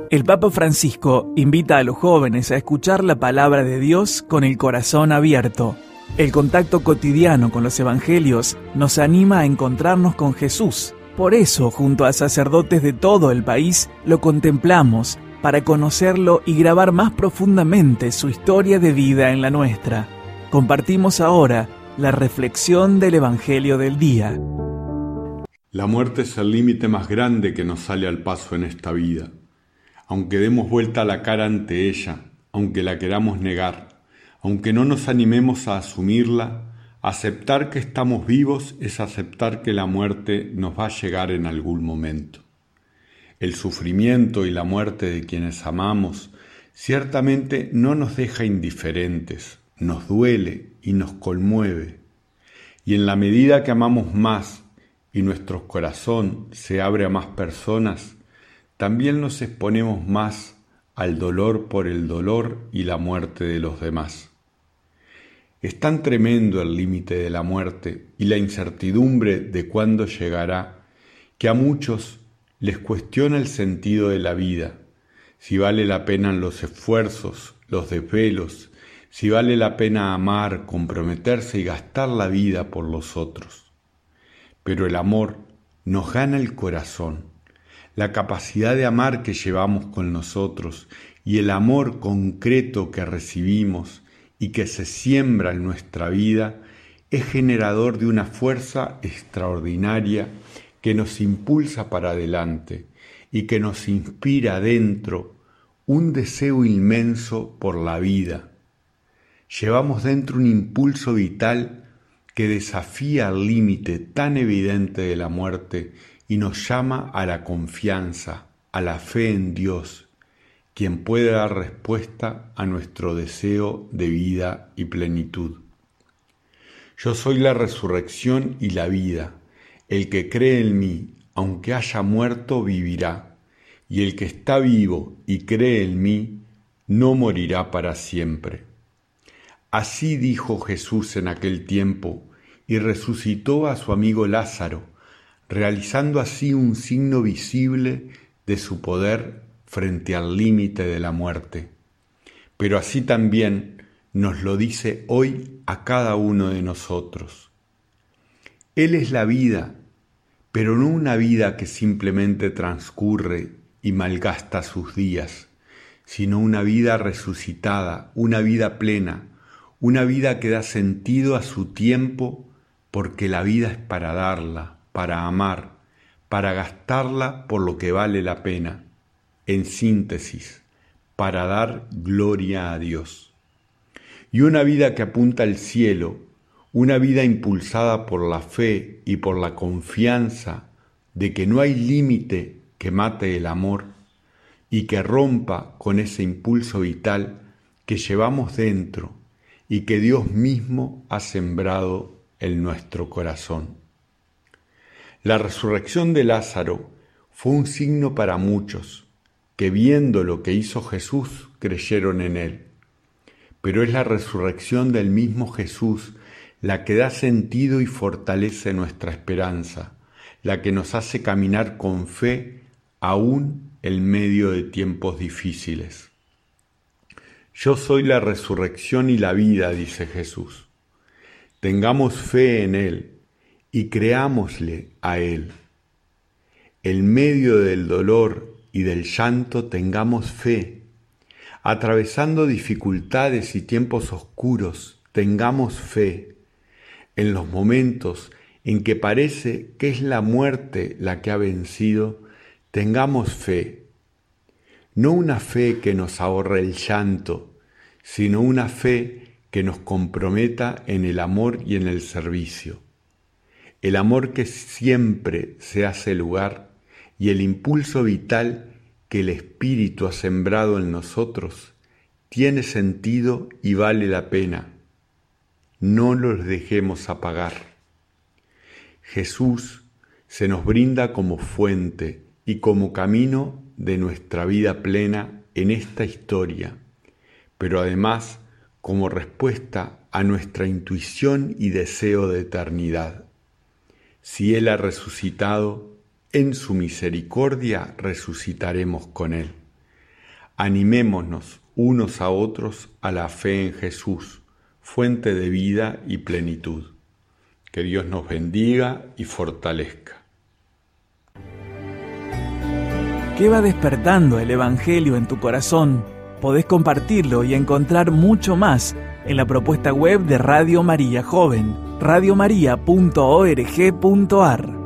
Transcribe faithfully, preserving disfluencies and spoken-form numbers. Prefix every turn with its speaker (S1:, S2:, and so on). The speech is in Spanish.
S1: El Papa Francisco invita a los jóvenes a escuchar la palabra de Dios con el corazón abierto. El contacto cotidiano con los evangelios nos anima a encontrarnos con Jesús. Por eso, junto a sacerdotes de todo el país, lo contemplamos para conocerlo y grabar más profundamente su historia de vida en la nuestra. Compartimos ahora la reflexión del Evangelio del día.
S2: La muerte es el límite más grande que nos sale al paso en esta vida. Aunque demos vuelta la cara ante ella, aunque la queramos negar, aunque no nos animemos a asumirla, aceptar que estamos vivos es aceptar que la muerte nos va a llegar en algún momento. El sufrimiento y la muerte de quienes amamos ciertamente no nos deja indiferentes, nos duele y nos conmueve. Y en la medida que amamos más y nuestro corazón se abre a más personas, también nos exponemos más al dolor por el dolor y la muerte de los demás. Es tan tremendo el límite de la muerte y la incertidumbre de cuándo llegará, que a muchos les cuestiona el sentido de la vida, si vale la pena los esfuerzos, los desvelos, si vale la pena amar, comprometerse y gastar la vida por los otros. Pero el amor nos gana el corazón. La capacidad de amar que llevamos con nosotros y el amor concreto que recibimos y que se siembra en nuestra vida es generador de una fuerza extraordinaria que nos impulsa para adelante y que nos inspira dentro un deseo inmenso por la vida. Llevamos dentro un impulso vital que desafía el límite tan evidente de la muerte y nos llama a la confianza, a la fe en Dios, quien puede dar respuesta a nuestro deseo de vida y plenitud. Yo soy la resurrección y la vida. El que cree en mí, aunque haya muerto, vivirá. Y el que está vivo y cree en mí, no morirá para siempre. Así dijo Jesús en aquel tiempo y resucitó a su amigo Lázaro, realizando así un signo visible de su poder frente al límite de la muerte. Pero así también nos lo dice hoy a cada uno de nosotros. Él es la vida, pero no una vida que simplemente transcurre y malgasta sus días, sino una vida resucitada, una vida plena, una vida que da sentido a su tiempo, porque la vida es para darla, para amar, para gastarla por lo que vale la pena. En síntesis, para dar gloria a Dios. Y una vida que apunta al cielo, una vida impulsada por la fe y por la confianza de que no hay límite que mate el amor y que rompa con ese impulso vital que llevamos dentro y que Dios mismo ha sembrado en nuestro corazón. La resurrección de Lázaro fue un signo para muchos, que viendo lo que hizo Jesús, creyeron en él. Pero es la resurrección del mismo Jesús la que da sentido y fortalece nuestra esperanza, la que nos hace caminar con fe aún en medio de tiempos difíciles. Yo soy la resurrección y la vida, dice Jesús. Tengamos fe en Él y creámosle a Él. En medio del dolor y del llanto tengamos fe. Atravesando dificultades y tiempos oscuros, tengamos fe. En los momentos en que parece que es la muerte la que ha vencido, tengamos fe. No una fe que nos ahorre el llanto, sino una fe que nos comprometa en el amor y en el servicio. El amor que siempre se hace lugar y el impulso vital que el Espíritu ha sembrado en nosotros tiene sentido y vale la pena. No los dejemos apagar. Jesús se nos brinda como fuente y como camino de nuestra vida plena en esta historia, pero además como respuesta a nuestra intuición y deseo de eternidad. Si Él ha resucitado, en su misericordia resucitaremos con Él. Animémonos unos a otros a la fe en Jesús, fuente de vida y plenitud. Que Dios nos bendiga y fortalezca.
S1: ¿Qué va despertando el Evangelio en tu corazón? Podés compartirlo y encontrar mucho más en la propuesta web de Radio María Joven, radio maría punto org punto a r.